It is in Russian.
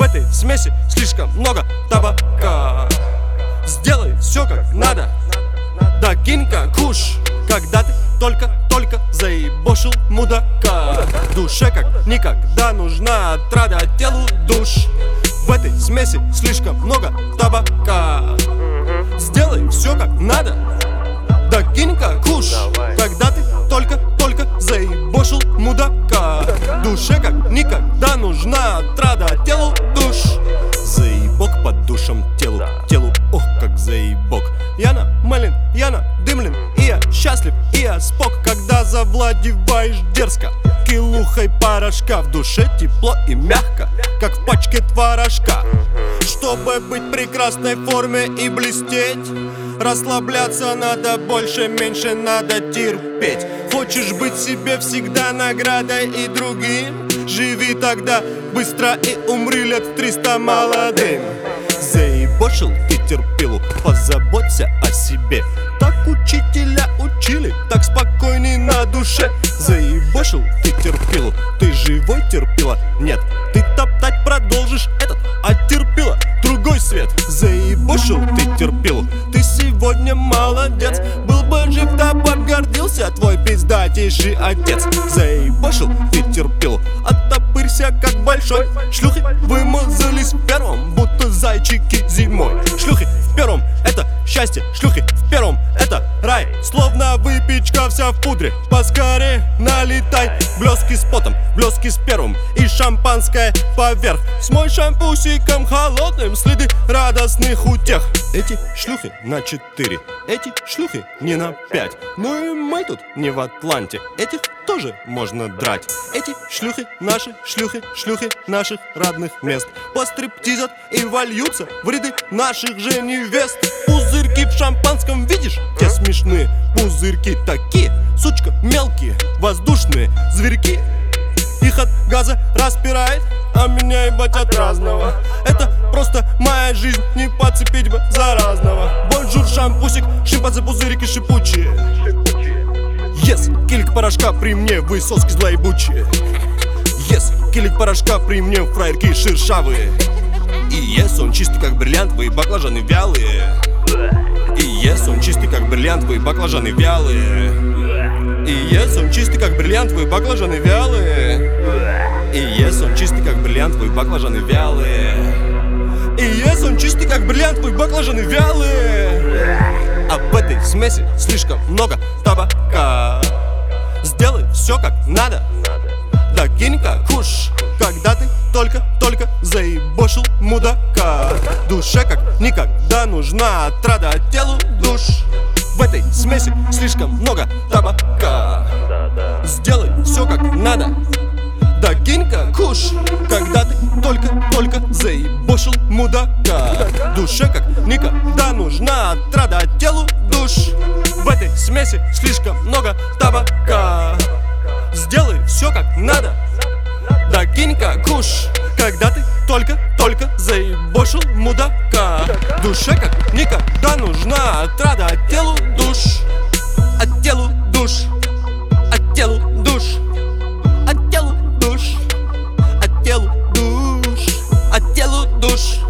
этой смеси слишком много табака. Сделай все как надо, да кинь-ка куш, когда ты только заебошил мудака. Душе как никогда нужна отрада, телу душ. В этой смеси слишком много табака. Сделай все как надо, да кинь-ка куш, когда ты только заебошил мудака. Душе как никогда нужна отрада, телу душ. Заебок под душем телу, ох, как заебок. Я намылен, я надымлен, и я счастлив, и я спок, когда завладеваешь дерзко килухой порошка. В душе тепло и мягко, как в пачке творожка. Чтобы быть в прекрасной форме и блестеть, расслабляться надо больше, меньше надо терпеть. Хочешь быть себе всегда наградой и другим? Живи тогда быстро и умри лет в 300 молодым. Заебошил ты терпилу, позаботься о себе. Так учителя учили, так спокойней на душе. Заебошил ты терпилу, ты живой терпила? Нет, ты топтать продолжишь этот, а терпила другой свет. Заебошил ты терпилу, ты сегодня молодец. Был бы жив, да гордился твой пиздатейший отец. Заебошил ты терпилу, оттопырься как большой. Шлюхи вымазались в первом, будто зайчики зимой. Шлюхи в первом — это счастье, шлюхи в первом — это рай. Словно выпечка вся в пудре, поскорее налетай. Блески с потом, блески с первым и шампанское поверх. Смой шампусиком холодным следы радостных утех. Эти шлюхи на 4, эти шлюхи не на 5. Ну и мы тут не в Атланте, этих тоже можно драть. Эти шлюхи наши, шлюхи наших родных мест. Постриптизят и вольются в ряды наших же невест. Пузырьки в шампанском видишь? Те смешные пузырьки такие, сучка, мелкие, воздушные зверьки. Их от газа распирает, а меня ебать от разного. Это просто моя жизнь, не подцепить бы заразного. Бонжур, шампусик, шимпанзе, пузырики шипучие. Yes, килик порошка при мне, вы соски злоебучие. Yes, килик порошка при мне, фраерки шершавые. И yes, он чистый как бриллиантовые баклажаны вялые. И yes, он чистый как бриллиантовые баклажаны вялые. И yes, он чистый как бриллиантовые баклажаны вялые. И yes, он чистый как бриллиантовые баклажаны вялые. И yes, он чистый как бриллиантовые баклажаны вялые. А в этой смеси слишком много табака. Сделай все как надо, да кинь-ка куш, когда ты только заебошил мудака. Душе как никогда нужна отрада, телу душ. В этой смеси слишком много табака. Сделай все как надо, да кинь-ка куш, когда ты только заебошил мудака. Душе как никогда нужна отрада, телу душ. В этой смеси слишком много табака. Сделай все как надо, да кинь-ка куш, когда ты только заебошил мудака. Душе как никогда нужна отрада, а телу душ. От телу душ, от телу душ, от телу душ, от телу душ, от телу душ.